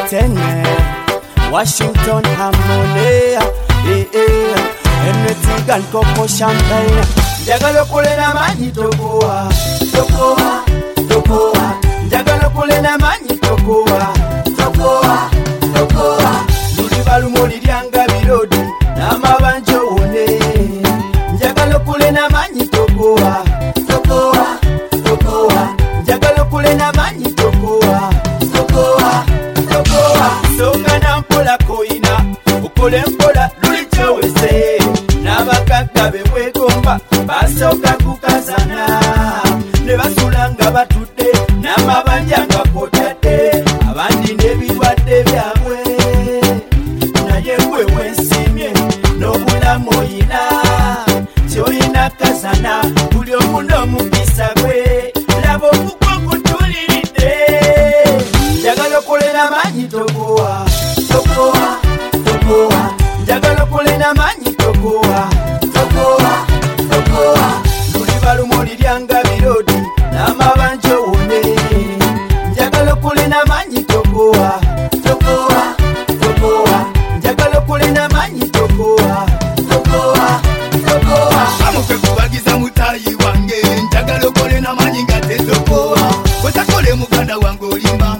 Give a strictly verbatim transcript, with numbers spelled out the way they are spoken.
Tene Washington Harmonia eh eh Enetigan Coco Champagne Njagala kulena manyi tokoa Tokoa Tokoa Njagala kulena manyi tokoa Tokoa Tokoa Luli balumoli lyanga birodi Namabanjo wone Njagala kulena manyi tokoa Tokoa Tokoa Njagala kulena manyi tokoa Tokoa Tokoa Songa na mpola koina Ukole mpola luli chowese Nabakaka bewegomba Basoka kukazana Nebasulanga batude Namabanja nga potade Abandi nebirwadde byabwe Naye gwe wensimye Nobulamu oyina Kyoyina kazana Buli omuno mukisa gwe Labo kuko kutuliridde Njagala okolera manyi tokoa Tokoa Tokoa Njagala okolera manyi tokoa Tokoa Tokoa Luli balumoli lyanga birodi Namabanjo wone Njagala okolera manyi tokoa Tokoa Tokoa Njagala okolera manyi tokoa Tokoa Tokoa Amukwe kubagiza mutayi wange Njagala okolera manyi nga tezokoa Wetakole muganda wange olimba